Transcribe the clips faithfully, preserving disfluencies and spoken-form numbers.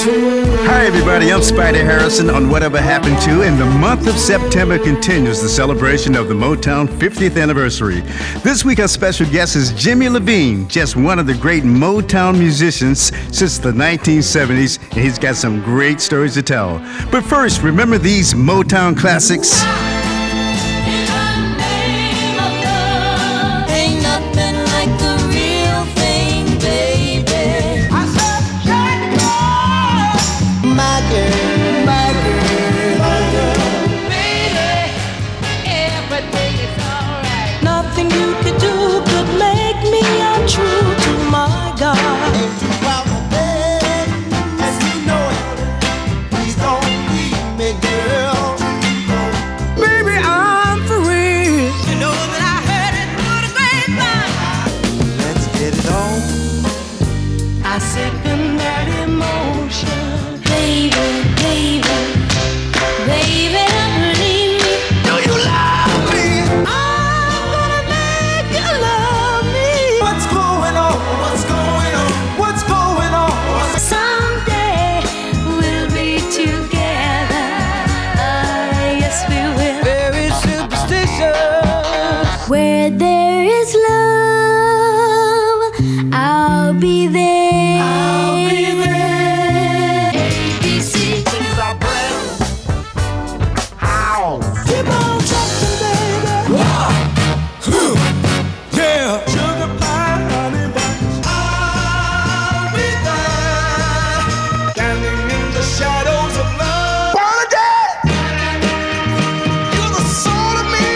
Hi everybody, I'm Spider Harrison on Whatever Happened To, and the month of September continues the celebration of the Motown fiftieth anniversary. This week our special guest is Jimmy Iovine, just one of the great Motown musicians since the nineteen seventies, and he's got some great stories to tell. But first, remember these Motown classics? Where there is love, I'll be there. I'll be there. A, B, C. Things are bread. How? Keep on talking, baby. Yeah. Sugar pie, honey buns. I'll be there. Standing in the shadows of love. Bernadette! You're the soul of me.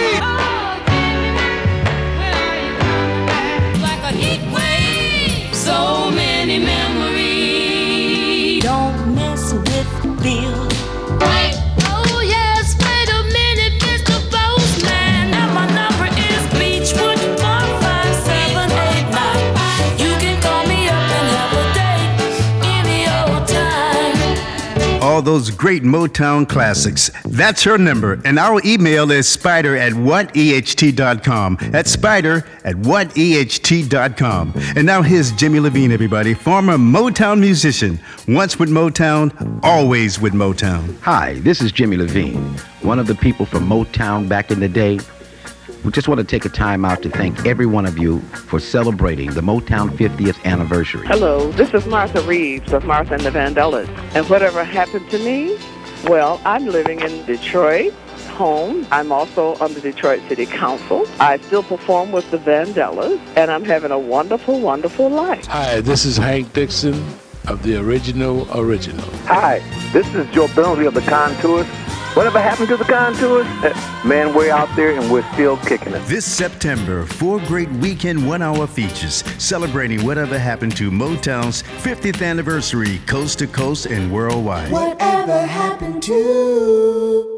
So many memories. Don't mess with Bill. Wait, oh yes, wait a minute, Mister Postman. Now my number is Beechwood four five seven eight nine. You can call me up and have a date any old time. All those great Motown classics. That's her number, and our email is spider at what e h t dot com. That's spider at what e h t dot com. And now here's Jimmy Iovine, everybody, former Motown musician. Once with Motown, always with Motown. Hi, this is Jimmy Iovine, one of the people from Motown back in the day. We just want to take a time out to thank every one of you for celebrating the Motown fiftieth anniversary. Hello, this is Martha Reeves of Martha and the Vandellas. And whatever happened to me? Well, I'm living in Detroit, home. I'm also on the Detroit City Council. I still perform with the Vandellas, and I'm having a wonderful, wonderful life. Hi, this is Hank Dixon of the Original Original. Hi, this is Joe Bentley of the Contours. Whatever happened to the Contours? Man, we're out there and we're still kicking it. This September, four great weekend one-hour features celebrating whatever happened to Motown's fiftieth anniversary, coast to coast and worldwide. Whatever happened to